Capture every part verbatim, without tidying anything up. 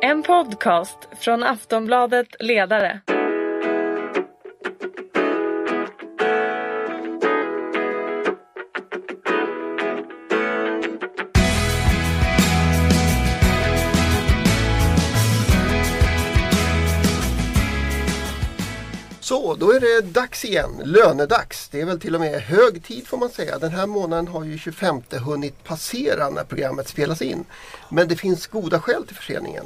En podcast från Aftonbladet Ledare. Så, då är det dags igen. Lönedags. Det är väl till och med hög tid får man säga. Den här månaden har ju tjugofemte hunnit passera när programmet spelas in. Men det finns goda skäl till förseningen.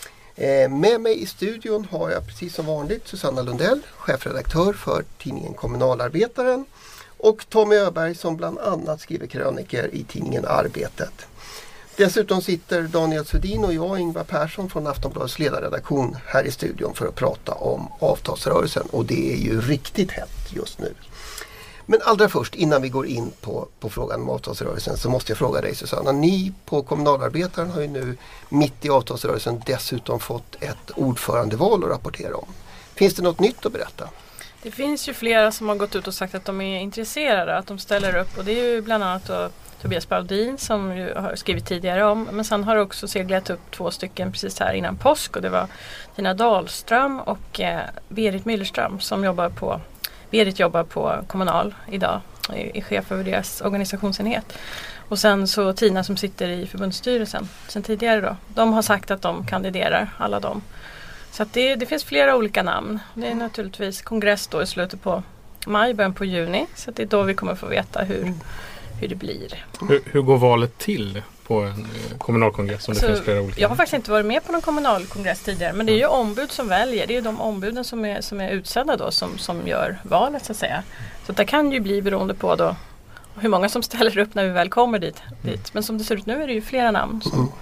Eh, med mig i studion har jag precis som vanligt Susanna Lundell, chefredaktör för tidningen Kommunalarbetaren. Och Tommy Öberg som bland annat skriver kröniker i tidningen Arbetet. Dessutom sitter Daniel Sudin och jag, Ingvar Persson från Aftonbladets ledarredaktion här i studion för att prata om avtalsrörelsen. Och det är ju riktigt hett just nu. Men allra först, innan vi går in på, på frågan om avtalsrörelsen, så måste jag fråga dig Susanna. Ni på Kommunalarbetaren har ju nu mitt i avtalsrörelsen dessutom fått ett ordförandeval att rapportera om. Finns det något nytt att berätta? Det finns ju flera som har gått ut och sagt att de är intresserade, att de ställer upp. Och det är ju bland annat då Tobias Baudin som ju har skrivit tidigare om. Men sen har det också seglat upp två stycken precis här innan påsk. Och det var Tina Dahlström och eh, Berit Myllerström som jobbar på, Berit jobbar på Kommunal idag. Är, är chef över deras organisationsenhet. Och sen så Tina som sitter i förbundsstyrelsen sen tidigare då. De har sagt att de kandiderar, alla de. Så att det, det finns flera olika namn. Det är naturligtvis kongress då i slutet på maj, början på juni. Så att det är då vi kommer få veta hur, hur det blir. Hur, hur går valet till på en kommunalkongress som alltså, det finns flera olika? Jag har faktiskt inte varit med på någon kommunalkongress tidigare. Men det är ju ombud som väljer. Det är ju de ombuden som är, som är utsedda då som, som gör valet så att säga. Så att det kan ju bli beroende på då hur många som ställer upp när vi väl kommer dit. dit. Men som det ser ut nu är det ju flera namn som... Mm.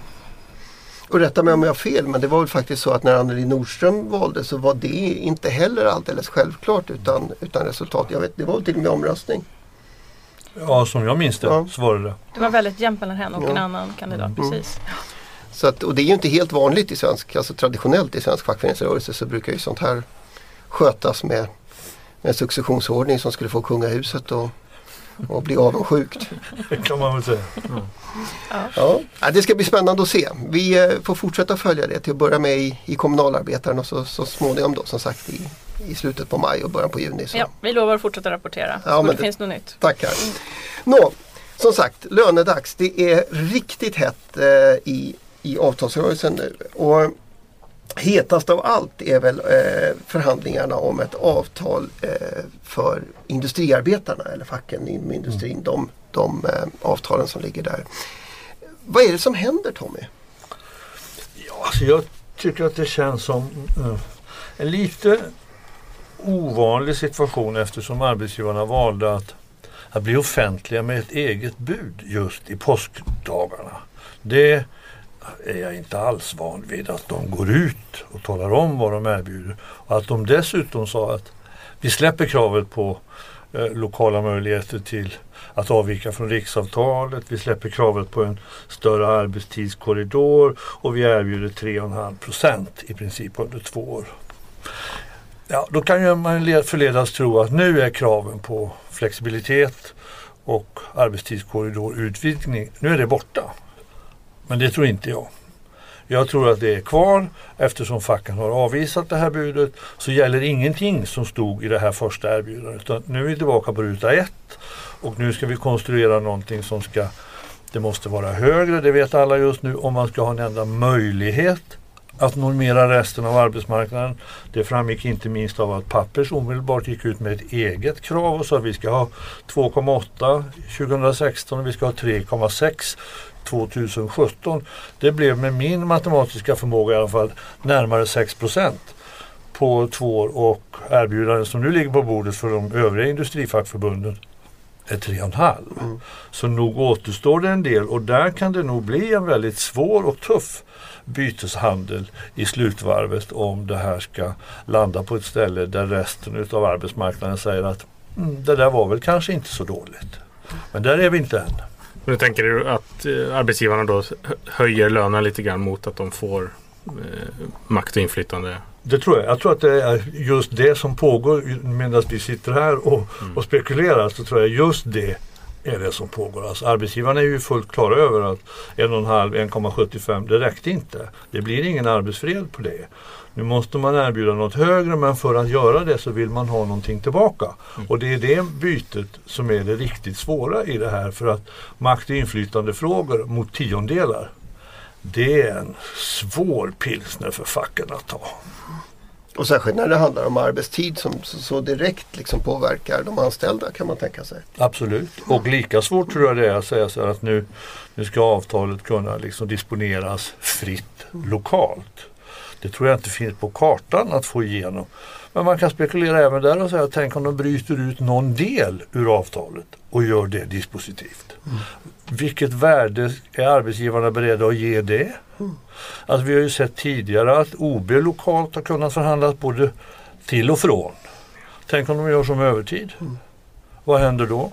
Och rätta mig om jag har fel, men det var väl faktiskt så att när Anneli Nordström valde så var det inte heller alldeles självklart utan, utan resultat. Jag vet, det var till och med omröstning. Ja, som jag minns det ja. så var det det. Det var väldigt jämnt mellan henne och ja. en annan kandidat, Mm. precis. Så att, och det är ju inte helt vanligt i svensk, alltså traditionellt i svensk fackföreningsrörelse så brukar ju sånt här skötas med, med en successionsordning som skulle få kungahuset och och bli avundsjukt. Det kan man väl säga. Mm. Ja. Ja, det ska bli spännande att se. Vi eh, får fortsätta följa det till att börja med i, i Kommunalarbetaren och så, så småningom då som sagt i, i slutet på maj och början på juni. Så. Ja, vi lovar att fortsätta rapportera. Ja, så det, det finns något nytt. Tackar. Mm. Nå, som sagt, lönedags. Det är riktigt hett eh, i, i avtalsrörelsen nu. Och hetast av allt är väl eh, förhandlingarna om ett avtal eh, för industriarbetarna eller facken inom industrin, mm. de, de eh, avtalen som ligger där. Vad är det som händer, Tommy? Ja, alltså jag tycker att det känns som uh, en lite ovanlig situation eftersom arbetsgivarna valde att, att bli offentliga med ett eget bud just i påskdagarna. Det är jag inte alls van vid att de går ut och talar om vad de erbjuder. Och att de dessutom sa att vi släpper kravet på eh, lokala möjligheter till att avvika från riksavtalet. Vi släpper kravet på en större arbetstidskorridor och vi erbjuder tre komma fem procent i princip under två år. Ja, då kan ju man förledas tro att nu är kraven på flexibilitet och arbetstidskorridor utvidgning, nu är det borta. Men det tror inte jag. Jag tror att det är kvar eftersom facken har avvisat det här budet så gäller ingenting som stod i det här första erbjudandet. Utan nu är vi tillbaka på ruta ett och nu ska vi konstruera någonting som ska, det måste vara högre, det vet alla just nu, om man ska ha en enda möjlighet att normera resten av arbetsmarknaden. Det framgick inte minst av att Pappers omedelbart gick ut med ett eget krav och sa att vi ska ha två komma åtta tjugohundrasexton och vi ska ha tre komma sex tjugohundrasjutton. Det blev med min matematiska förmåga i alla fall närmare sex procent på två år och erbjudanden som nu ligger på bordet för de övriga industrifackförbunden är tre komma fem. Mm. Så nog återstår det en del och där kan det nog bli en väldigt svår och tuff byteshandel i slutvarvet om det här ska landa på ett ställe där resten av arbetsmarknaden säger att mm, det där var väl kanske inte så dåligt. Men där är vi inte än. Nu tänker du att eh, arbetsgivarna då höjer lönen lite grann mot att de får eh, makt och inflytande? Det tror jag. Jag tror att det är just det som pågår medan vi sitter här och, mm. och spekulerar, så tror jag just det är det som pågår. Alltså, arbetsgivarna är ju fullt klara över att en komma fem, en komma sjuttiofem, det räckte inte. Det blir ingen arbetsfred på det. Nu måste man erbjuda något högre, men för att göra det så vill man ha någonting tillbaka. Mm. Och det är det bytet som är det riktigt svåra i det här, för att makt- och inflytandefrågor mot tiondelar, det är en svår pilsner för facken att ta. Och särskilt när det handlar om arbetstid som så, så direkt liksom påverkar de anställda, kan man tänka sig. Absolut. Och lika svårt tror jag det är att säga så här att nu, nu ska avtalet kunna liksom disponeras fritt lokalt. Det tror jag inte finns på kartan att få igenom. Men man kan spekulera även där och säga, tänk om de bryter ut någon del ur avtalet och gör det dispositivt. Mm. Vilket värde är arbetsgivarna beredda att ge det? Mm. Alltså vi har ju sett tidigare att O B lokalt har kunnat förhandlas både till och från. Tänk om de gör som övertid. Mm. Vad händer då?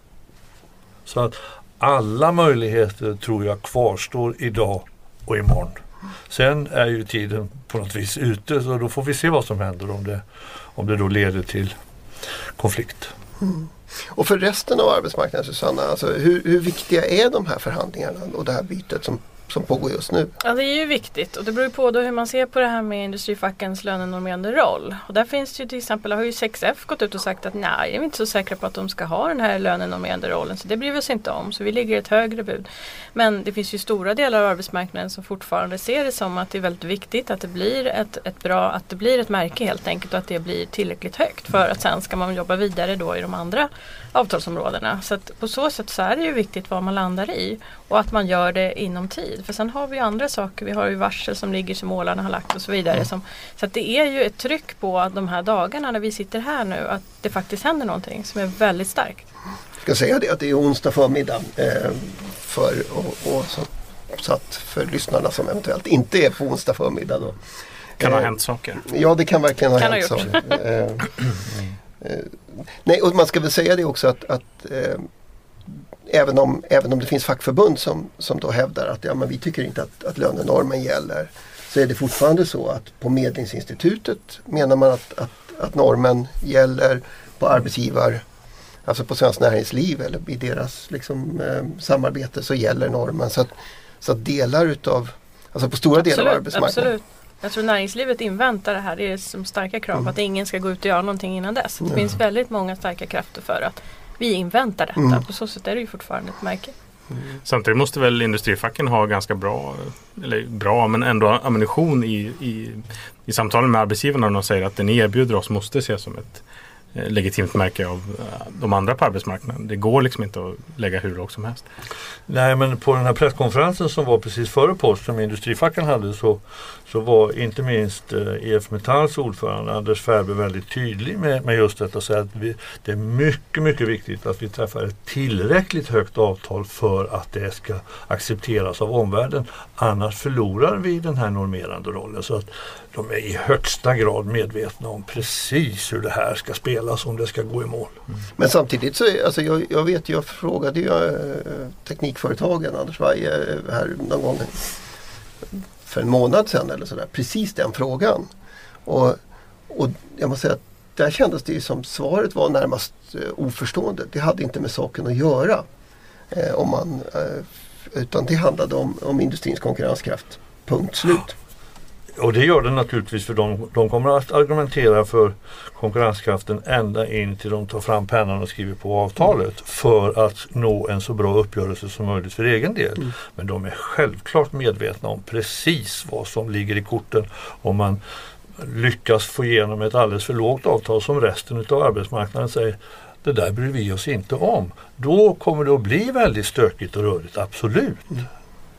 Så att alla möjligheter tror jag kvarstår idag och imorgon. Sen är ju tiden på något vis ute, så då får vi se vad som händer om det, om det då leder till konflikt. Mm. Och för resten av arbetsmarknaden, Susanna, alltså hur, hur viktiga är de här förhandlingarna och det här bytet som, som pågår just nu? Ja, det är ju viktigt, och det beror ju på då hur man ser på det här med industrifackens lönenormerande roll. Och där finns det ju till exempel, har ju sex F gått ut och sagt att nej, jag är inte så säkra på att de ska ha den här lönenormerande rollen, så det bryr vi oss inte om, så vi ligger ett högre bud. Men det finns ju stora delar av arbetsmarknaden som fortfarande ser det som att det är väldigt viktigt att det blir ett, ett bra, att det blir ett märke helt enkelt, och att det blir tillräckligt högt för att sen ska man jobba vidare då i de andra avtalsområdena. Så att på så sätt så är det ju viktigt vad man landar i, och att man gör det inom tid. För sen har vi ju andra saker. Vi har ju varsel som ligger som målarna har lagt och så vidare. Som, så att det är ju ett tryck på de här dagarna när vi sitter här nu, att det faktiskt händer någonting som är väldigt starkt. Jag ska säga det att det är onsdag förmiddag eh, för, och, och så, så att för lyssnarna som eventuellt inte är på onsdag förmiddag då. Kan ha eh, hänt saker. Ja, det kan verkligen ha kan hänt ha saker. eh, eh, nej, och man ska väl säga det också att, att eh, Även om, även om det finns fackförbund som, som då hävdar att ja, men vi tycker inte att, att lönenormen gäller, så är det fortfarande så att på Medlingsinstitutet menar man att, att, att normen gäller, på arbetsgivar, alltså på Svenskt Näringsliv eller i deras liksom, eh, samarbete så gäller normen. Så att, så att delar utav, alltså på stora absolut, delar av arbetsmarknaden. Absolut. Jag tror näringslivet inväntar det här. Det är som starka krav mm. att ingen ska gå ut och göra någonting innan dess. Det mm. finns väldigt många starka krafter för att vi inväntar detta. Mm. På så sätt är det ju fortfarande ett märke. Mm. Samtidigt måste väl industrifacken ha ganska bra, eller bra, men ändå ammunition i, i, i samtalen med arbetsgivarna när de säger att det ni erbjuder oss måste ses som ett eh, legitimt märke av eh, de andra på arbetsmarknaden. Det går liksom inte att lägga hur lågt som helst. Nej, men på den här presskonferensen som var precis före påsk som industrifacken hade, så, så var inte minst eh, E F Metalls ordförande Anders Färbe väldigt tydlig med, med just detta, så att vi, det är mycket, mycket viktigt att vi träffar ett tillräckligt högt avtal för att det ska accepteras av omvärlden. Annars förlorar vi den här normerande rollen, så att de är i högsta grad medvetna om precis hur det här ska spelas om det ska gå i mål. Mm. Men samtidigt så, alltså jag, jag vet, jag frågade ju äh, teknikföretagen, Anders Weihe, här någon gång för en månad sedan eller sådär, precis den frågan. Och, och jag måste säga att där kändes det ju som svaret var närmast eh, oförstående. Det hade inte med saken att göra. Eh, om man, eh, utan det handlade om, om industrins konkurrenskraft. Punkt slut. Och det gör det naturligtvis, för de, de kommer att argumentera för konkurrenskraften ända in till de tar fram pennan och skriver på avtalet mm. för att nå en så bra uppgörelse som möjligt för egen del. Mm. Men de är självklart medvetna om precis vad som ligger i korten om man lyckas få igenom ett alldeles för lågt avtal som resten av arbetsmarknaden säger, det där bryr vi oss inte om. Då kommer det att bli väldigt stökigt och rörigt, absolut. Mm.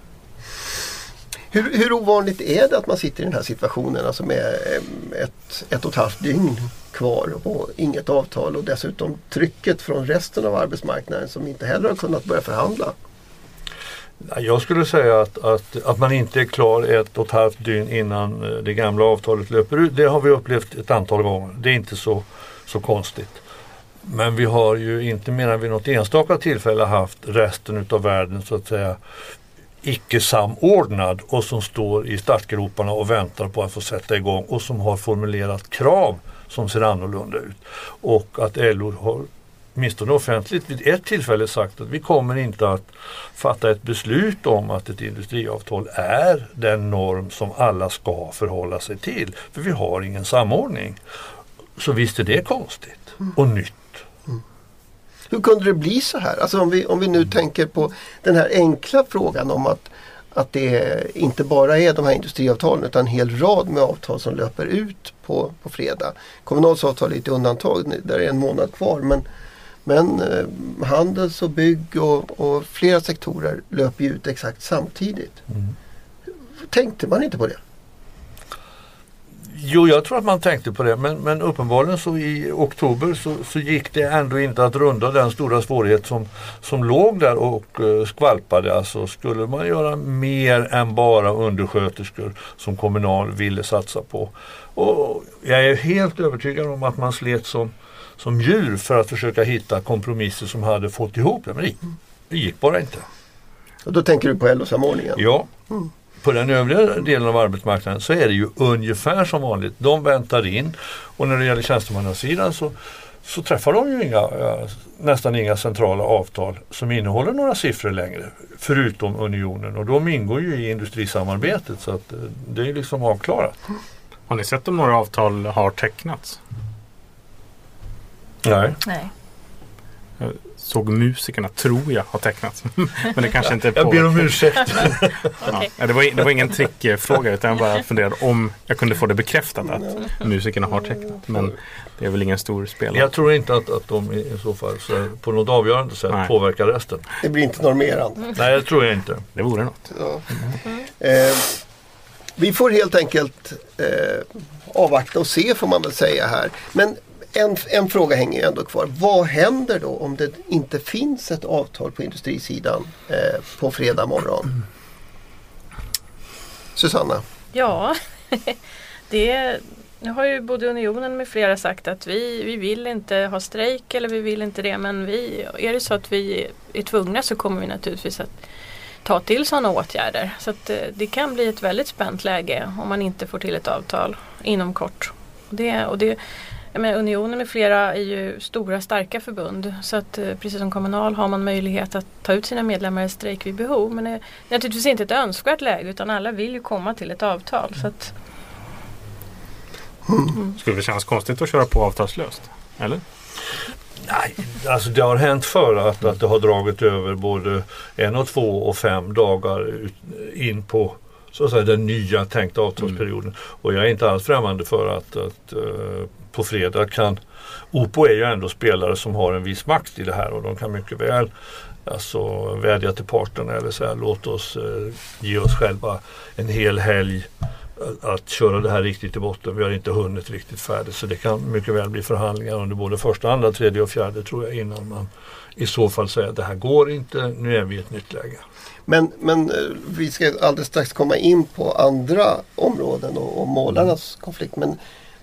Hur, hur ovanligt är det att man sitter i den här situationen, alltså med ett, ett och ett halvt dygn kvar och inget avtal, och dessutom trycket från resten av arbetsmarknaden som inte heller har kunnat börja förhandla? Jag skulle säga att, att, att man inte är klar ett och ett halvt dygn innan det gamla avtalet löper ut. Det har vi upplevt ett antal gånger. Det är inte så, så konstigt. Men vi har ju inte mer än vid något enstaka tillfälle haft resten av världen så att säga icke samordnad och som står i startgroparna och väntar på att få sätta igång och som har formulerat krav som ser annorlunda ut. Och att L O har åtminstone offentligt vid ett tillfälle sagt att vi kommer inte att fatta ett beslut om att ett industriavtal är den norm som alla ska förhålla sig till. För vi har ingen samordning. Så visst är det konstigt och nytt. Mm. Hur kunde det bli så här? Alltså om vi, om vi nu tänker på den här enkla frågan om att, att det inte bara är de här industriavtalen utan en hel rad med avtal som löper ut på, på fredag. Kommunals avtal är ett undantag, där är en månad kvar, men, men eh, handels och bygg och, och flera sektorer löper ut exakt samtidigt. Mm. Tänkte man inte på det? Jo, jag tror att man tänkte på det, men, men uppenbarligen så i oktober så, så gick det ändå inte att runda den stora svårighet som, som låg där och uh, skvalpade. Alltså skulle man göra mer än bara undersköterskor som Kommunal ville satsa på. Och jag är helt övertygad om att man slet som, som djur för att försöka hitta kompromisser som hade fått ihop det, men det, det gick bara inte. Och då tänker du på L O-samordningen? Ja. Mm. På den övriga delen av arbetsmarknaden så är det ju ungefär som vanligt. De väntar in och när det gäller tjänstemannasidan så, så träffar de ju inga, nästan inga centrala avtal som innehåller några siffror längre, förutom unionen. Och de ingår ju i industrisamarbetet så att det är liksom avklarat. Har ni sett om några avtal har tecknats? Nej. Nej. Jag såg musikerna, tror jag, har tecknats. Men det kanske inte är på. Jag ber om ursäkt. Okay. Ja, det, var, det var ingen trickfråga utan jag bara funderade om jag kunde få det bekräftat att musikerna har tecknat. Men det är väl ingen stor spelare. Jag tror inte att, att de i så fall så på något avgörande sätt Nej. påverkar resten. Det blir inte normerande. Nej, det tror jag inte. Det vore något. Ja. Mm. Eh, vi får helt enkelt eh, avvakta och se, får man väl säga här. Men En, en fråga hänger ju ändå kvar. Vad händer då om det inte finns ett avtal på industrisidan eh, på fredag morgon? Susanna? Ja, det, nu har ju både Unionen med flera sagt att vi, vi vill inte ha strejk eller vi vill inte det. Men vi, är det så att vi är tvungna så kommer vi naturligtvis att ta till sådana åtgärder. Så att det kan bli ett väldigt spänt läge om man inte får till ett avtal inom kort. Det, och det Men Unionen med flera är ju stora, starka förbund. Så att eh, precis som Kommunal har man möjlighet att ta ut sina medlemmar i strejk vid behov. Men det är naturligtvis inte ett önskvärt läge utan alla vill ju komma till ett avtal. Så att, mm. Skulle det kännas konstigt att köra på avtalslöst? Eller? Nej, alltså det har hänt förr att, att det har dragit över både en och två och fem dagar ut, in på så att säga, den nya tänkta avtalsperioden. Mm. Och jag är inte alls främmande för att, att uh, på fredag kan O P O är ju ändå spelare som har en viss makt i det här och de kan mycket väl alltså vädja till parterna eller säga låt oss uh, ge oss själva en hel helg att köra det här riktigt i botten. Vi har inte hunnit riktigt färdigt så det kan mycket väl bli förhandlingar under både första, andra, tredje och fjärde tror jag innan man i så fall säger att det här går inte, nu är vi i ett nytt läge. Men, men vi ska alldeles strax komma in på andra områden och, och målarnas mm. konflikt. Men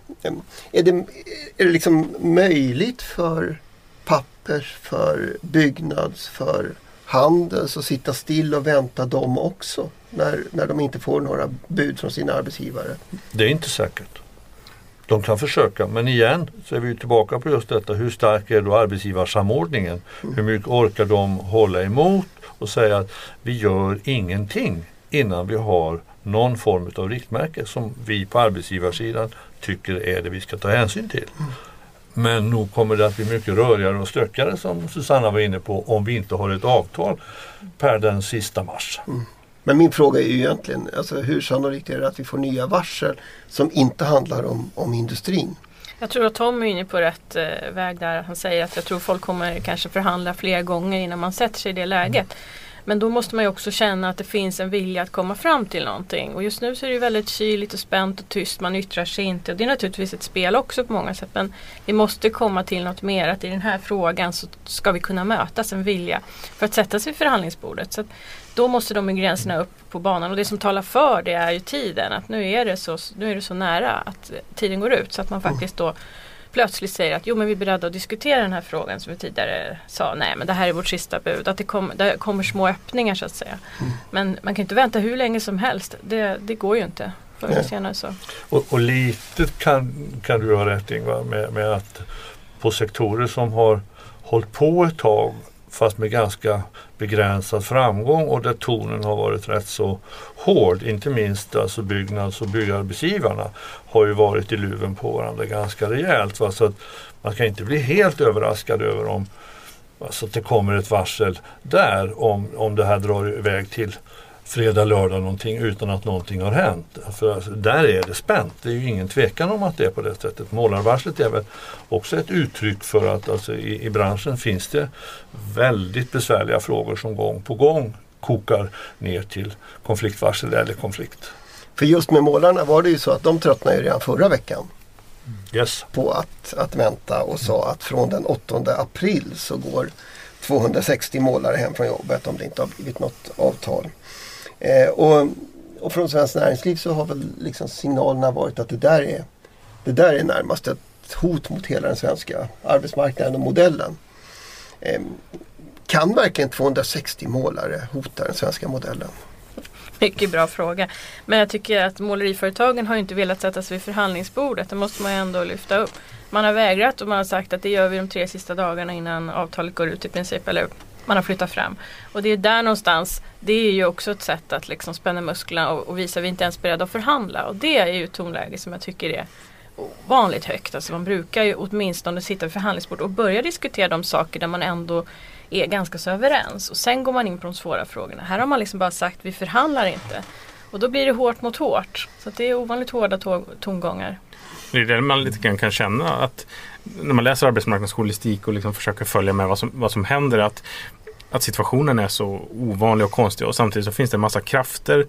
är det, är det liksom möjligt för pappers, för byggnads, för handels att sitta still och vänta dem också när, när de inte får några bud från sina arbetsgivare? Det är inte säkert. De kan försöka, men igen så är vi tillbaka på just detta. Hur stark är då arbetsgivarsamordningen? Mm. Hur mycket orkar de hålla emot och säga att vi gör ingenting innan vi har någon form av riktmärke som vi på arbetsgivarsidan tycker är det vi ska ta hänsyn till. Mm. Men nog kommer det att bli mycket rörigare och stökigare som Susanna var inne på om vi inte har ett avtal per den sista mars. Mm. Men min fråga är ju egentligen, alltså hur sannolikt är det att vi får nya varsel som inte handlar om, om industrin? Jag tror att Tom är inne på rätt eh, väg där. Han säger att jag tror folk kommer kanske förhandla flera gånger innan man sätter sig i det läget. Mm. Men då måste man ju också känna att det finns en vilja att komma fram till någonting. Och just nu så är det ju väldigt kyligt och spänt och tyst. Man yttrar sig inte. Och det är naturligtvis ett spel också på många sätt. Men vi måste komma till något mer. Att i den här frågan så ska vi kunna mötas en vilja för att sätta sig vid förhandlingsbordet. Så att då måste de gränserna upp på banan. Och det som talar för det är ju tiden. Att nu är det så, nu är det så nära att tiden går ut. Så att man faktiskt då plötsligt säger att jo men vi är beredda att diskutera den här frågan som vi tidigare sa. Nej men det här är vårt sista bud. Att det, kom, det kommer små öppningar så att säga. Mm. Men man kan inte vänta hur länge som helst. Det, det går ju inte. Förr eller senare så. Och, och lite kan, kan du ha rätt Ingvar med, med att på sektorer som har hållit på ett tag fast med ganska begränsad framgång och där tonen har varit rätt så hård. Inte minst alltså byggnads- och byggarbetsgivarna har ju varit i luven på varandra ganska rejält. Va? Så att man kan inte bli helt överraskad över om alltså att det kommer ett varsel där om, om det här drar iväg till fredag, lördag någonting utan att någonting har hänt. För alltså, där är det spänt. Det är ju ingen tvekan om att det är på det sättet. Målarvarslet är väl också ett uttryck för att alltså, i, i branschen finns det väldigt besvärliga frågor som gång på gång kokar ner till konfliktvarsel eller konflikt. För just med målarna var det ju så att de tröttnade ju redan förra veckan yes. på att, att vänta och sa att från den åttonde april så går tvåhundrasextio målare hem från jobbet om det inte har blivit något avtal. Eh, och, och från Svenskt Näringsliv så har väl liksom signalerna varit att det där är, det där är närmast ett hot mot hela den svenska arbetsmarknaden och modellen. Eh, kan verkligen tvåhundrasextio målare hota den svenska modellen? Mycket bra fråga. Men jag tycker att måleriföretagen har ju inte velat sätta sig vid förhandlingsbordet. Det måste man ju ändå lyfta upp. Man har vägrat och man har sagt att det gör vi de tre sista dagarna innan avtalet går ut i princip. Eller man har flyttat fram. Och det är där någonstans, det är ju också ett sätt att liksom spänna musklerna och, och visa att vi inte ens är beredda att förhandla. Och det är ju ett tonläge som jag tycker är vanligt högt. Alltså man brukar ju åtminstone sitta vid förhandlingsbord och börja diskutera de saker där man ändå är ganska så överens. Och sen går man in på de svåra frågorna. Här har man liksom bara sagt vi förhandlar inte. Och då blir det hårt mot hårt. Så att det är ovanligt hårda to- tongångar. Det är det man lite grann kan känna att när man läser arbetsmarknadsjournalistik och liksom försöker följa med vad som, vad som händer att, att situationen är så ovanlig och konstig och samtidigt så finns det en massa krafter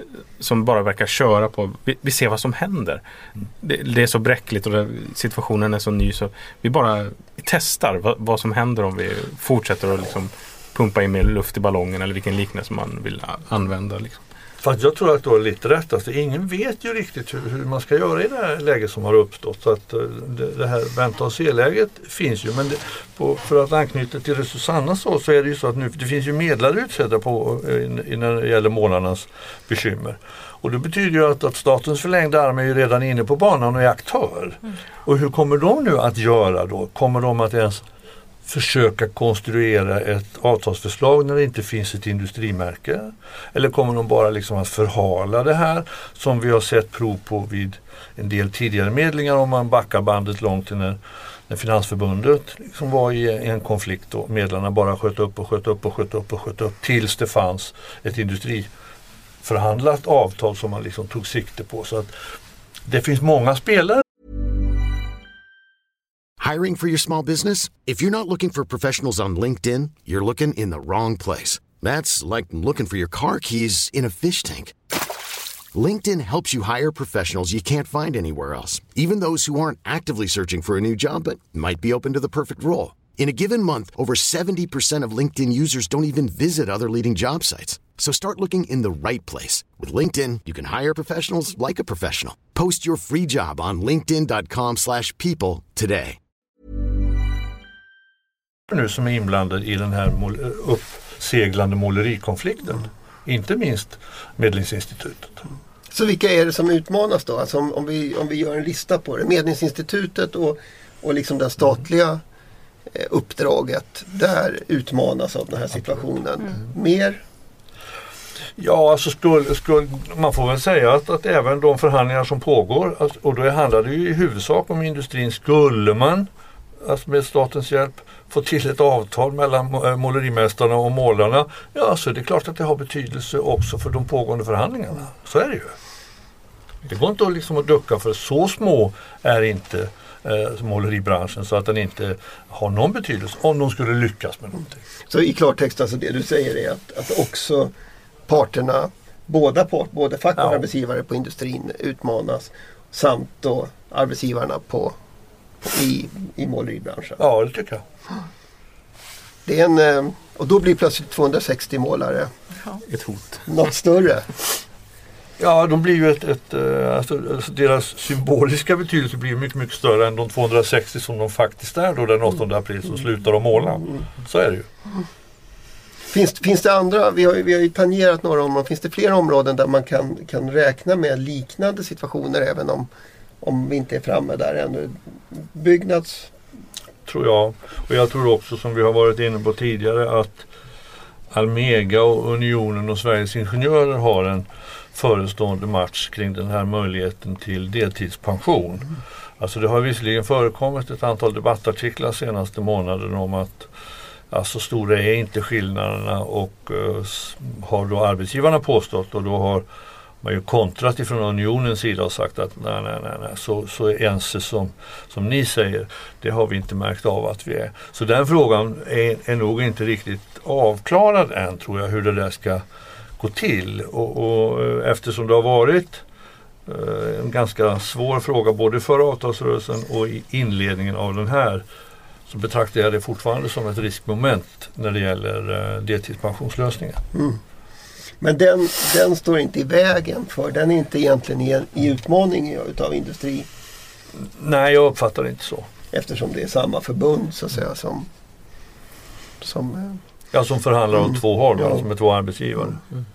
som bara verkar köra på vi, vi ser vad som händer. Det, det är så bräckligt och det, situationen är så ny så vi bara testar vad, vad som händer om vi fortsätter att liksom pumpa in mer luft i ballongen eller vilken liknelse man vill använda liksom. Fast jag tror att du har lite rätt. Alltså, ingen vet ju riktigt hur, hur man ska göra i det här läget som har uppstått. Så att det, det här vänta och se-läget finns ju. Men det, på, för att anknyta till det Susanna så, så är det ju så att nu, det finns ju medlare utsedda på, i, när det gäller målarnas bekymmer. Och det betyder ju att, att statens förlängda arm är ju redan inne på banan och är aktör. Mm. Och hur kommer de nu att göra då? Kommer de att ens försöka konstruera ett avtalsförslag när det inte finns ett industrimärke? Eller kommer de bara liksom att förhala det här som vi har sett prov på vid en del tidigare medlingar om man backar bandet långt till när, när Finansförbundet liksom var i en konflikt och medlarna bara sköt upp och sköt upp och sköt upp och sköt upp tills det fanns ett industriförhandlat avtal som man liksom tog sikte på. Så att det finns många spelare. Hiring for your small business? If you're not looking for professionals on LinkedIn, you're looking in the wrong place. That's like looking for your car keys in a fish tank. LinkedIn helps you hire professionals you can't find anywhere else, even those who aren't actively searching for a new job but might be open to the perfect role. In a given month, over seventy percent of LinkedIn users don't even visit other leading job sites. So start looking in the right place. With LinkedIn, you can hire professionals like a professional. Post your free job on linkedin dot com slash people today. Nu som är inblandad i den här mål- uppseglande målerikonflikten. Mm. Inte minst Medlingsinstitutet. Så vilka är det som utmanas då? Alltså om, om, vi, om vi gör en lista på det. Medlingsinstitutet och, och liksom det statliga eh, uppdraget. Där utmanas av den här situationen. Mm. Mer? Ja, alltså skulle, skulle, man får väl säga att, att även de förhandlingar som pågår, alltså, och då handlar det ju i huvudsak om industrin, skulle man alltså med statens hjälp få till ett avtal mellan målerimästarna och målarna, ja så är det klart att det har betydelse också för de pågående förhandlingarna. Så är det ju. Det går inte att, liksom att ducka för så små är inte eh, måleribranschen så att den inte har någon betydelse om de skulle lyckas med någonting. Så i klartext alltså det du säger är att, att också parterna, båda part, både fack och ja. arbetsgivare på industrin utmanas samt då arbetsgivarna på I, i måleribranschen. Ja, det tycker jag. Det är en, och då blir plötsligt tvåhundrasextio målare ja. ett hot. Något större. Ja, de blir ju ett, ett alltså, alltså deras symboliska betydelse blir mycket, mycket större än de tvåhundrasextio som de faktiskt är då den åttonde april som slutar de måla. Så är det ju. Finns, finns det andra, vi har, vi har ju tangerat några områden, finns det fler områden där man kan, kan räkna med liknande situationer även om om vi inte är framme där ännu? Byggnads? tror jag. Och jag tror också, som vi har varit inne på tidigare, att Almega och Unionen och Sveriges Ingenjörer har en förestående match kring den här möjligheten till deltidspension. Mm. Alltså det har visserligen förekommit ett antal debattartiklar senaste månaden om att alltså stora är inte skillnaderna, och uh, har då arbetsgivarna påstått, och då har man ju kontrat ifrån Unionens sida och sagt att nej, nej, nej, nej. Så, så ense som, som ni säger, det har vi inte märkt av att vi är. Så den frågan är, är nog inte riktigt avklarad än, tror jag, hur det där ska gå till. Och, och eftersom det har varit eh, en ganska svår fråga både för avtalsrörelsen och i inledningen av den här, så betraktar jag det fortfarande som ett riskmoment när det gäller eh, deltidspensionslösningen. Mm. Men den, den står inte i vägen för, den är inte egentligen i, i utmaning utav industri. Nej, jag uppfattar det inte så. Eftersom det är samma förbund så att säga som... som ja, som förhandlar mm. om två håll, ja. Som är två arbetsgivare. Mm. Mm.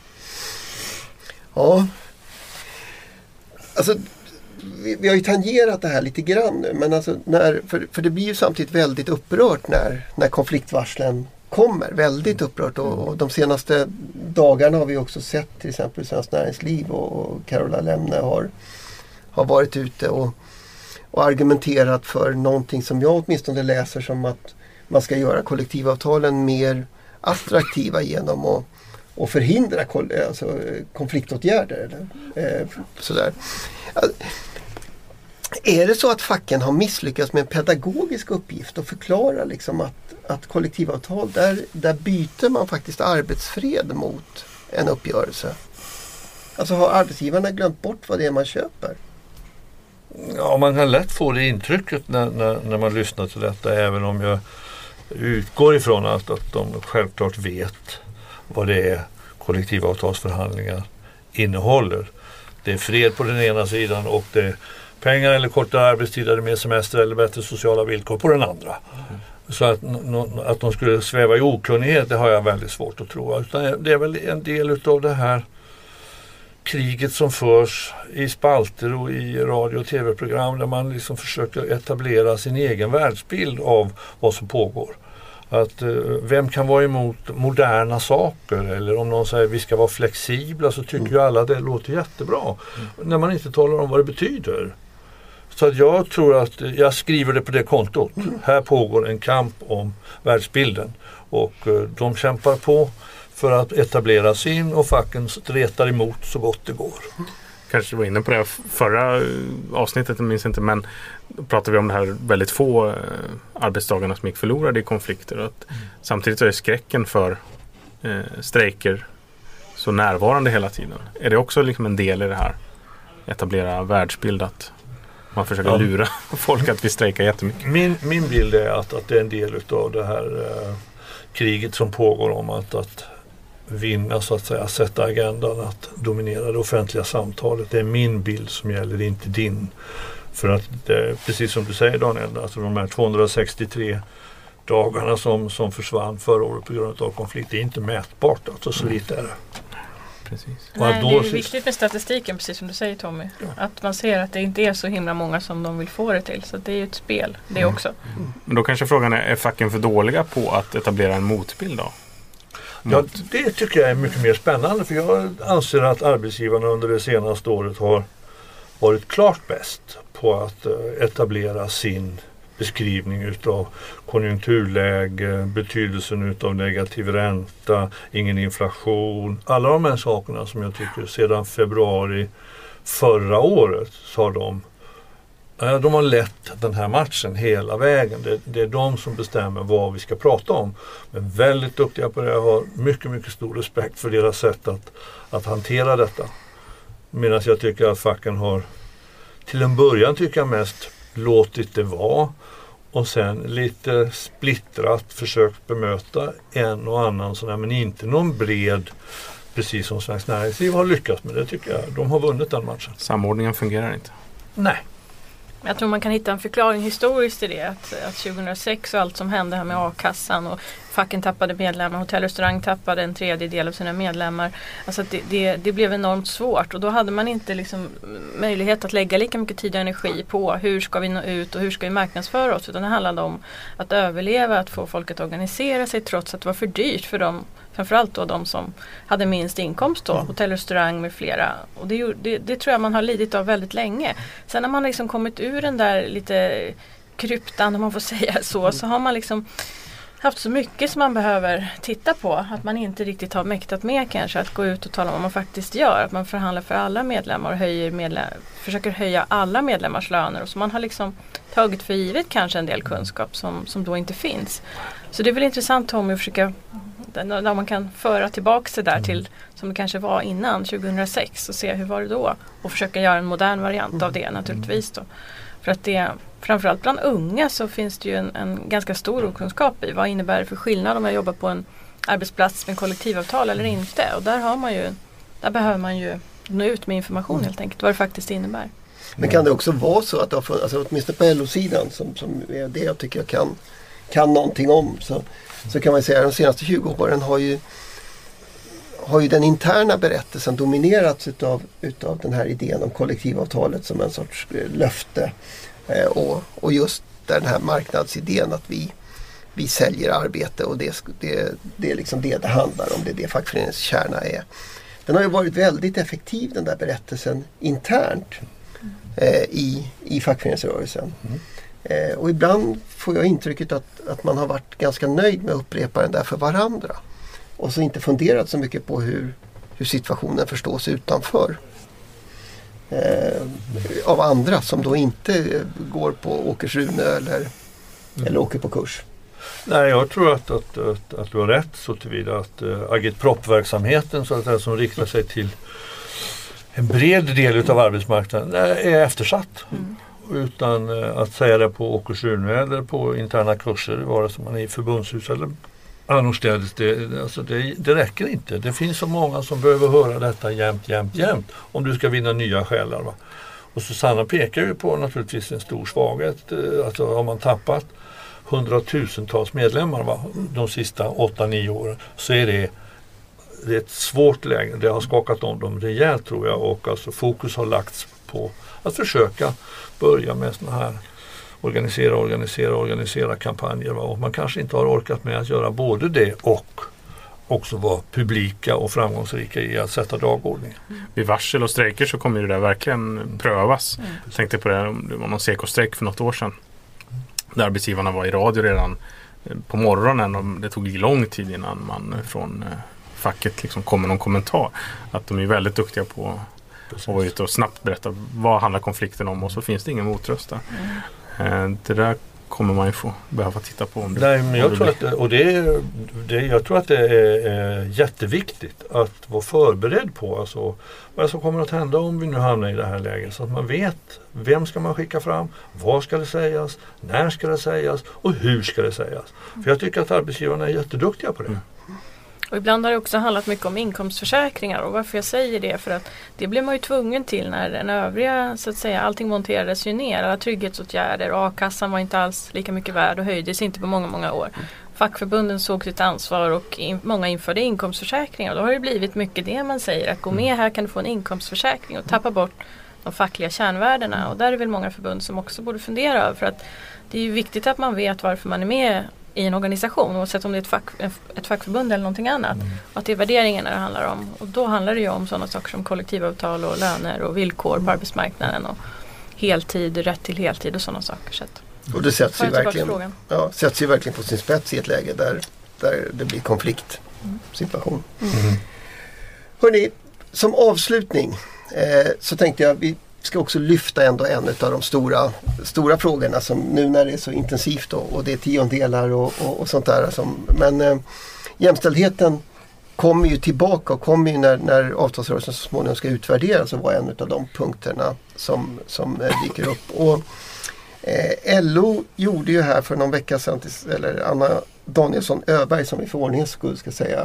Ja. Alltså, vi, vi har ju tangerat det här lite grann nu, men alltså när, för, för det blir ju samtidigt väldigt upprört när, när konfliktvarslen kommer, väldigt upprört, och, och de senaste dagarna har vi också sett till exempel Svenskt Näringsliv och, och Carola Lemne har, har varit ute och, och argumenterat för någonting som jag åtminstone läser som att man ska göra kollektivavtalen mer attraktiva genom att och förhindra alltså, konfliktåtgärder eller eh, sådär. Alltså, är det så att facken har misslyckats med en pedagogisk uppgift och förklara liksom att, att kollektivavtal, där, där byter man faktiskt arbetsfred mot en uppgörelse? Alltså har arbetsgivarna glömt bort vad det är man köper? Ja, man kan lätt få det intrycket när, när, när man lyssnar till detta, även om jag utgår ifrån att, att de självklart vet vad det är kollektivavtalsförhandlingar innehåller. Det är fred på den ena sidan och det är pengar eller kortare arbetstid eller mer semester eller bättre sociala villkor på den andra. Mm. Så att, no, att de skulle sväva i okunnighet, det har jag väldigt svårt att tro. Utan det är väl en del av det här kriget som förs i spalter och i radio- och tv-program där man liksom försöker etablera sin egen världsbild av vad som pågår. Att vem kan vara emot moderna saker, eller om någon säger vi ska vara flexibla, så tycker mm. ju alla det låter jättebra mm. när man inte talar om vad det betyder. Så att jag tror att jag skriver det på det kontot. Mm. Här pågår en kamp om världsbilden och de kämpar på för att etablera sin, och facken stretar emot så gott det går. Kanske var inne på det förra avsnittet, jag minns inte, men då pratade vi om det här väldigt få arbetsdagarna som gick förlorade i konflikter. Att mm. Samtidigt är det skräcken för eh, strejker så närvarande hela tiden. Är det också liksom en del i det här? Etablera världsbild, att man försöker ja. lura folk att vi strejkar jättemycket. Min, min bild är att, att det är en del av det här eh, kriget som pågår om att, att vinna, så att säga, sätta agendan, att dominera det offentliga samtalet. Det är min bild som gäller, inte din. För att det, precis som du säger, Daniel, alltså de här tvåhundrasextiotre dagarna som, som försvann förra året på grund av konflikt, det är inte mätbart, alltså så lite är det. Precis. Nej, det är ju viktigt med statistiken, precis som du säger, Tommy. Ja. Att man ser att det inte är så himla många som de vill få det till. Så det är ju ett spel, det mm. också. Mm. Men då kanske frågan är, är facken för dåliga på att etablera en motbild då? Ja, det tycker jag är mycket mer spännande, för jag anser att arbetsgivarna under det senaste året har varit klart bäst på att etablera sin beskrivning utav konjunkturläge, betydelsen utav negativ ränta, ingen inflation. Alla de här sakerna som jag tycker sedan februari förra året så har de, de har lett den här matchen hela vägen. Det, det är de som bestämmer vad vi ska prata om. Men väldigt duktiga på det. Jag har mycket, mycket stor respekt för deras sätt att, att hantera detta. Medan jag tycker att facken har till en början tycker jag mest låtit det vara, och sen lite splittrat försökt bemöta en och annan sån här, men inte någon bred, precis som Svenskt Näringsliv har lyckats med det, tycker jag. De har vunnit den matchen. Samordningen fungerar inte. Nej. Jag tror man kan hitta en förklaring historiskt i det, att, att tjugohundrasex och allt som hände här med a-kassan och facken tappade medlemmar, hotell och restaurang tappade en tredjedel av sina medlemmar. Alltså det, det, det blev enormt svårt och då hade man inte liksom möjlighet att lägga lika mycket tid och energi på hur ska vi nå ut och hur ska vi marknadsföra oss, utan det handlade om att överleva, att få folk att organisera sig trots att det var för dyrt för dem, framförallt då de som hade minst inkomst då, hotell och restaurang med flera. Och det, det, det tror jag man har lidit av väldigt länge. Sen när man liksom kommit ur den där lite kryptan, om man får säga så, så har man liksom haft så mycket som man behöver titta på att man inte riktigt har mäktat med kanske att gå ut och tala om vad man faktiskt gör. Att man förhandlar för alla medlemmar och höjer medlem- försöker höja alla medlemmars löner. Och så man har liksom tagit för givet kanske en del kunskap som, som då inte finns. Så det är väl intressant, Tommy, att försöka där man kan föra tillbaka sig där till som det kanske var innan tjugohundrasex och se hur var det då och försöka göra en modern variant av det naturligtvis då. För att det, framförallt bland unga så finns det ju en, en ganska stor okunskap i vad innebär det för skillnad om jag jobbar på en arbetsplats med kollektivavtal eller inte. Och där har man ju, där behöver man ju nå ut med information helt enkelt, vad det faktiskt innebär. Men kan det också vara så att alltså, åtminstone på L O-sidan som, som är det jag tycker jag kan, kan någonting om, så, så kan man säga att de senaste tjugo åren har ju har ju den interna berättelsen dominerats utav, utav den här idén om kollektivavtalet som en sorts löfte eh, och, och just den här marknadsidén att vi, vi säljer arbete och det, det, det är liksom det det handlar om, det är det fackföreningens kärna är. Den har ju varit väldigt effektiv, den där berättelsen internt eh, i, i fackföreningsrörelsen. Mm. Eh, och ibland får jag intrycket att, att man har varit ganska nöjd med att upprepa den där för varandra. Och så inte funderat så mycket på hur, hur situationen förstås utanför. Eh, av andra som då inte går på Åkersrune eller, mm. eller åker på kurs. Nej, jag tror att, att, att, att du har rätt så tillvida att uh, agitprop-verksamheten så att säga, som riktar sig till en bred del av arbetsmarknaden är eftersatt. Mm. Utan uh, att säga det på Åkersrune eller på interna kurser, vare sig man är i förbundshus eller annorstädes, det, alltså det, det räcker inte. Det finns så många som behöver höra detta jämt, jämt, jämt om du ska vinna nya själar. Va? Och Susanna pekar ju på naturligtvis en stor svaghet. Alltså har man tappat hundratusentals medlemmar va? De sista åtta nio åren så är det, det är ett svårt läge. Det har skakat om dem rejält tror jag och alltså fokus har lagts på att försöka börja med såna här organisera, organisera, organisera kampanjer. Va? Och man kanske inte har orkat med att göra både det och också vara publika och framgångsrika i att sätta dagordningen. Mm. Vid varsel och strejker så kommer det där verkligen prövas. Mm. Jag tänkte på det, det var någon sekostrejk för något år sedan. Där arbetsgivarna var i radio redan på morgonen och det tog lång tid innan man från facket liksom kom med någon kommentar. Att de är väldigt duktiga på att vara ute och snabbt berätta vad handlar konflikten om och så finns det ingen motröst där. Mm. Det där kommer man ju få behöva titta på. Om det, Nej, men jag, tror att det, och det är, det, jag tror att det är, är jätteviktigt att vara förberedd på alltså, vad som kommer att hända om vi nu hamnar i det här läget. Så att man vet vem ska man skicka fram, vad ska det sägas, när ska det sägas och hur ska det sägas. För jag tycker att arbetsgivarna är jätteduktiga på det. Mm. Och ibland har det också handlat mycket om inkomstförsäkringar och varför jag säger det för att det blev man ju tvungen till när den övriga så att säga allting monterades ju ner, alla trygghetsåtgärder och a-kassan var inte alls lika mycket värd och höjdes inte på många många år. Fackförbunden såg sitt ansvar och in, många införde inkomstförsäkringar och då har det blivit mycket det man säger att gå med här kan du få en inkomstförsäkring och tappa bort de fackliga kärnvärdena och där är väl många förbund som också borde fundera över för att det är ju viktigt att man vet varför man är med i en organisation, oavsett om det är ett, fack, ett fackförbund eller någonting annat. Mm. Och att det är värderingarna det handlar om. Och då handlar det ju om sådana saker som kollektivavtal och löner och villkor mm. på arbetsmarknaden och heltid, rätt till heltid och sådana saker. Så att, och det sätts ju, verkligen, ja, sätts ju verkligen på sin spets i ett läge där, där det blir konfliktsituation. Mm. Mm. Hörrni, som avslutning eh, så tänkte jag vi ska också lyfta ändå en av de stora, stora frågorna som nu när det är så intensivt och, och det är tiondelar och, och, och sånt där. Som, men eh, jämställdheten kommer ju tillbaka och kommer ju när, när avtalsrörelsen så småningom ska utvärderas och var en av de punkterna som, som eh, dyker upp. Och eh, L O gjorde ju här för någon vecka sedan, till, eller Anna Danielsson Öberg som vi för ordningens skull ska säga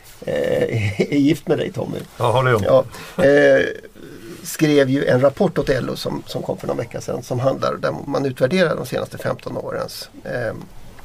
eh, är gift med dig Tommy. Ja, det är ja, eh, skrev ju en rapport åt L O som, som kom för några veckor sedan som handlar där man utvärderar de senaste femton årens eh,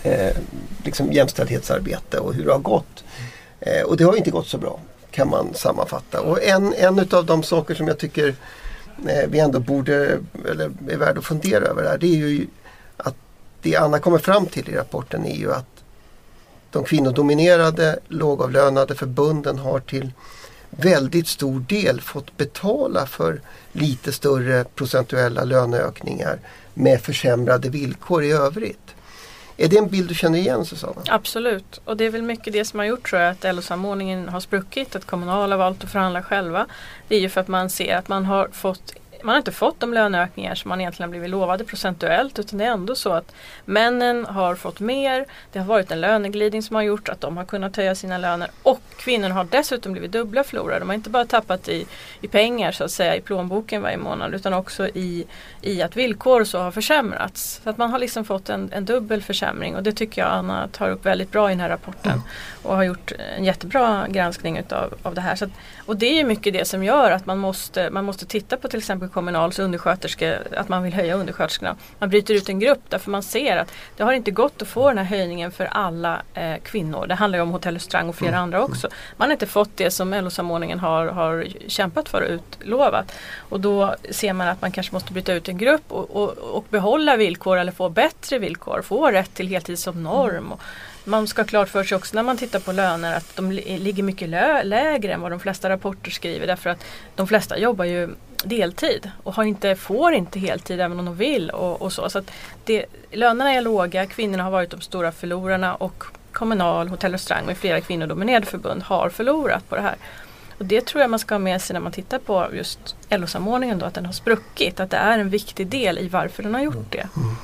eh, liksom jämställdhetsarbete och hur det har gått. Eh, och det har inte gått så bra, kan man sammanfatta. Och en, en av de saker som jag tycker eh, vi ändå borde, eller är värd att fundera över här, det är ju att det Anna kommer fram till i rapporten är ju att de kvinnodominerade, lågavlönade förbunden har till väldigt stor del fått betala för lite större procentuella löneökningar med försämrade villkor i övrigt. Är det en bild du känner igen, Susanna? Absolut, och det är väl mycket det som har gjort, tror jag, att L O-samordningen har spruckit, att Kommunal har valt att förhandla själva. Det är ju för att man ser att man har fått Man har inte fått de löneökningar som man egentligen blivit lovade procentuellt, utan det är ändå så att männen har fått mer. Det har varit en löneglidning som har gjort att de har kunnat höja sina löner, och kvinnorna har dessutom blivit dubbla förlorare. De har inte bara tappat i, i pengar, så att säga, i plånboken varje månad, utan också i, i att villkor så har försämrats. Så att man har liksom fått en, en dubbel försämring, och det tycker jag Anna tar upp väldigt bra i den här rapporten mm. och har gjort en jättebra granskning utav, av det här. Så att, och det är ju mycket det som gör att man måste, man måste titta på till exempel Kommunals undersköterskor, att man vill höja undersköterskorna. Man bryter ut en grupp därför man ser att det har inte gått att få den här höjningen för alla eh, kvinnor. Det handlar ju om Hotell och Restaurang och flera mm. andra också. Man har inte fått det som L O-samordningen har, har kämpat för och utlovat. Och då ser man att man kanske måste bryta ut en grupp och, och, och behålla villkor, eller få bättre villkor. Få rätt till heltid som norm. Och man ska ha klart för sig också när man tittar på löner att de ligger mycket lö- lägre än vad de flesta rapporter skriver, därför att de flesta jobbar ju deltid och har inte, får inte heltid även om de vill och, och så. Så att det, lönerna är låga, kvinnorna har varit de stora förlorarna, och Kommunal, Hotell och Restaurang med flera kvinnodominerade förbund har förlorat på det här. Och det tror jag man ska ha med sig när man tittar på just L O-samordningen då, att den har spruckit, att det är en viktig del i varför den har gjort det. Mm.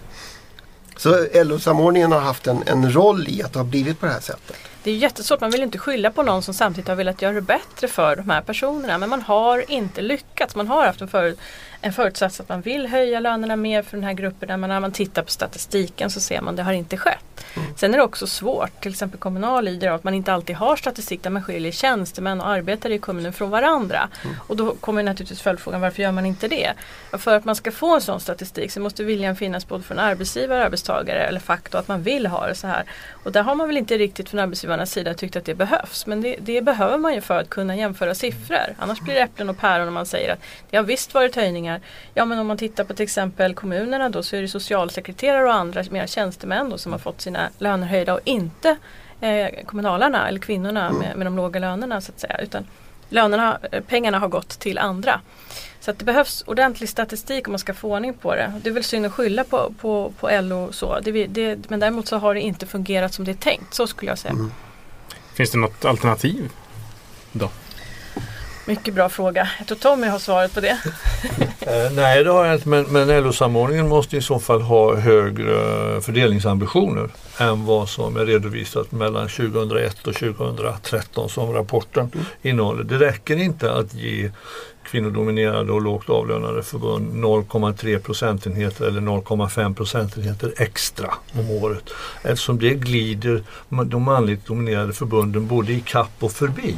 Så L O-samordningen har haft en, en roll i att det har blivit på det här sättet? Det är jättesvårt, man vill inte skylla på någon som samtidigt har velat göra det bättre för de här personerna, men man har inte lyckats. Man har haft en, för, en förutsats att man vill höja lönerna mer för den här gruppen, men när man tittar på statistiken så ser man att det har inte skett. Mm. Sen är det också svårt, till exempel Kommunal lider av att man inte alltid har statistik där man skiljer tjänstemän och arbetare i kommunen från varandra. Mm. Och då kommer naturligtvis följdfrågan, varför gör man inte det? Och för att man ska få en sån statistik så måste viljan finnas både från arbetsgivare, arbetstagare eller fack, att man vill ha det så här. Och där har man väl inte riktigt från arbetsgivarnas sida tyckt att det behövs. Men det, det behöver man ju för att kunna jämföra siffror. Annars blir det äpplen och päron om man säger att det har visst varit höjningar. Ja, men om man tittar på till exempel kommunerna då, så är det socialsekreterare och andra mer tjänstemän då, som har fått sina löner höjda, och inte eh, kommunalarna eller kvinnorna med, med de låga lönerna så att säga. Utan lönerna, pengarna har gått till andra. Så att det behövs ordentlig statistik om man ska få ordning på det. Det är väl synd att skylla på, på, på L O så. Det, det, men däremot så har det inte fungerat som det är tänkt. Så skulle jag säga. Mm. Finns det något alternativ då? Mycket bra fråga. Jag tror Tommy har svaret på det. eh, nej, det har jag inte. Men, men L O-samordningen måste i så fall ha högre fördelningsambitioner än vad som är redovisat mellan tjugohundraett och tjugohundratretton som rapporten mm. innehåller. Det räcker inte att ge kvinnodominerade och lågt avlönade förbund noll komma tre procentenheter eller noll komma fem procentenheter extra om året. Eftersom det glider de manligt dominerade förbunden både i kapp och förbi.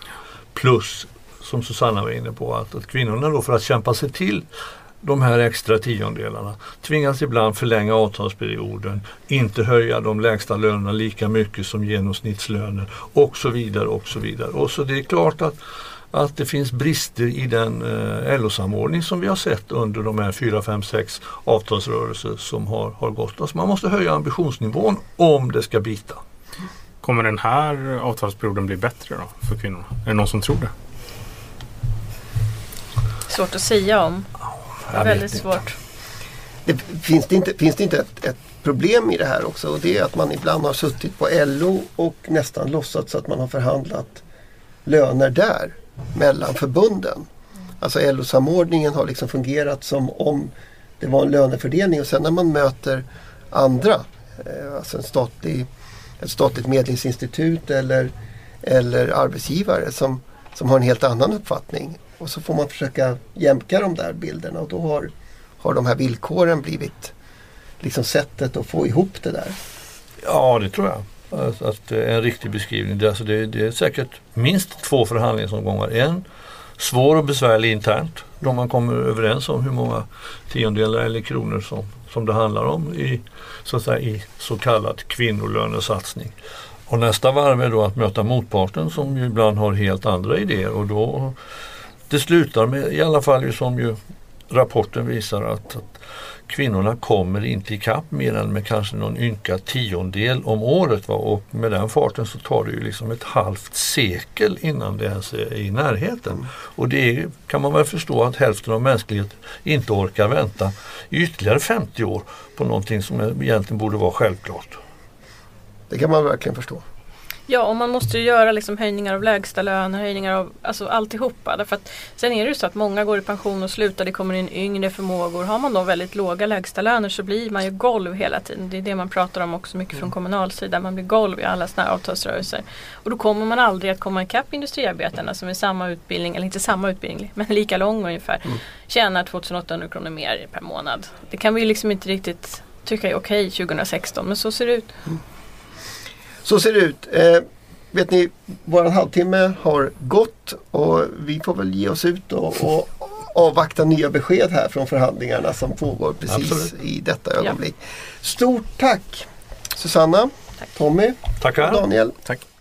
Plus, som Susanna var inne på, att, att kvinnorna då för att kämpa sig till de här extra tiondelarna tvingas ibland förlänga avtalsperioden, inte höja de lägsta lönerna lika mycket som genomsnittslöner och så vidare och så vidare. Och så det är klart att att det finns brister i den eh, L O-samordning som vi har sett under de här fyra, fem, sex avtalsrörelser som har, har gått. Alltså man måste höja ambitionsnivån om det ska bita. Kommer den här avtalsperioden bli bättre då för kvinnorna? Är det någon som tror det? Svårt att säga om. Det är väldigt svårt. Det, finns det inte, finns det inte ett, ett problem i det här också? Och det är att man ibland har suttit på L O och nästan låtsats att man har förhandlat löner där mellan förbunden. Alltså L O-samordningen har liksom fungerat som om det var en lönefördelning, och sen när man möter andra, alltså en statlig, ett statligt medlingsinstitut eller, eller arbetsgivare som, som har en helt annan uppfattning, och så får man försöka jämka de där bilderna, och då har, har de här villkoren blivit liksom sättet att få ihop det där. Ja, det tror jag. Att, att det är en riktig beskrivning. Det, alltså det, det är säkert minst två förhandlingsomgångar. En svår och besvärlig internt då man kommer överens om hur många tiondelar eller kronor som, som det handlar om i så, att säga, i så kallad kvinnolönesatsning. Och nästa varv är då att möta motparten som ju ibland har helt andra idéer och då det slutar med, i alla fall ju som ju rapporten visar att, att kvinnorna kommer inte i kapp mer än med kanske någon ynka tiondel om året. Va? Och med den farten så tar det ju liksom ett halvt sekel innan det ens är i närheten. Mm. Och det är, kan man väl förstå att hälften av mänskligheten inte orkar vänta i ytterligare femtio år på någonting som egentligen borde vara självklart. Det kan man verkligen förstå. Ja, och man måste ju göra liksom höjningar av lägsta löner, höjningar av alltså alltihopa. Därför att sen är det ju så att många går i pension och slutar, det kommer in yngre förmågor. Har man då väldigt låga lägsta löner så blir man ju golv hela tiden. Det är det man pratar om också mycket från kommunalsidan. Man blir golv i alla såna här avtalsrörelser. Och då kommer man aldrig att komma ikapp industriarbetarna som är samma utbildning, eller inte samma utbildning, men lika lång ungefär. Mm. Tjänar tjugoåttahundra kronor mer per månad. Det kan vi ju liksom inte riktigt tycka är okej tjugohundrasexton, men så ser det ut. Mm. Så ser det ut. Eh, vet ni, vår halvtimme har gått och vi får väl ge oss ut och, och avvakta nya besked här från förhandlingarna som pågår precis Absolut. I detta ögonblick. Ja. Stort tack Susanna, tack. Tommy Tackar. och Daniel. Tack.